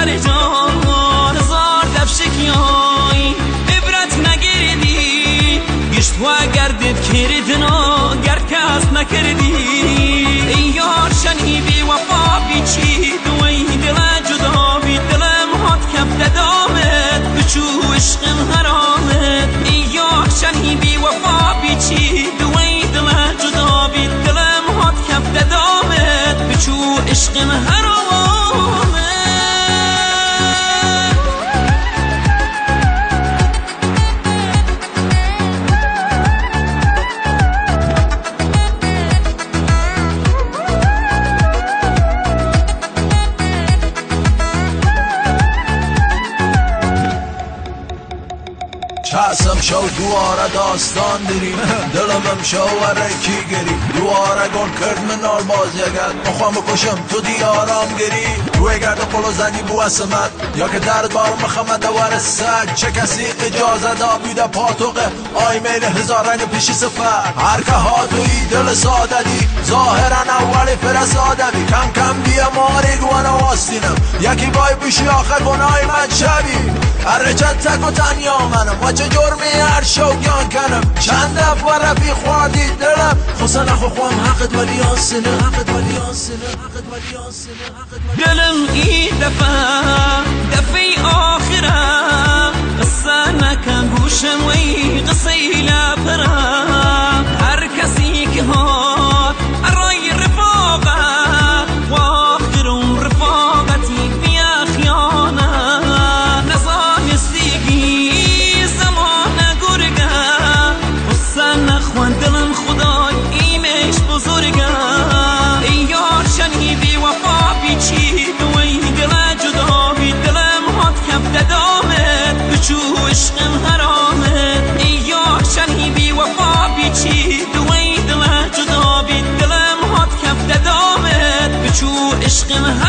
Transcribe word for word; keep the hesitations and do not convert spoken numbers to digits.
سر جان هزار دفشکیای عبرت نگردی گشت و گردت کردنا گرد کس نکردی ای یار شنی بی وفا بیچید و ای دل جدا بی دلم هات کف دامت بچو عشق حرامت ای یار شنی بی وفا بیچید و ای دل جدا بی دلم هات کف دامت بچو عشق حرامت چسم شو دواره داستان داریم دلمم شواره کی گری دواره گون کرد من آل باز یگد مخوام بکشم تو دیارام گری روی گرد قلو زنی بو اسمت یا که درد بارم مخمد دوار سگ چه کسی اجازه دا بیده پاتوقه آی میل هزار رنگ پیشی سفر هر که ها توی دل ساده دی ظاهرن اولی فرساده بی کم کم بیا ماری گوانه واستینم یکی بای بیشی آخر گناهی من شبی هر رجت تک و تنیا منم و چه جرمی هر شوگیان کنم چند دفعه رفی خوادی دلم خسا نخو خوام حقت ولی آسنه حقت ولی آسنه حقت ولی آسنه دلم ای دفعه دفعه آخرم قصه نکن گوشم وی قصه لپرم هر کسی که هات رای رفاقه و آخرم رفاقتی بیا خیانه نزانستگی زمان گرگه قصه نخوان دلم خدای ایمش بزرگه ای یار شنی بی وفا بیچید و ای دل جدا بی دلم هات کف دامت بچو عشقم حرامت ای یار شنی بی وفا بیچید و ای دل جدا بی دلم هات کف دامت بچو عشقم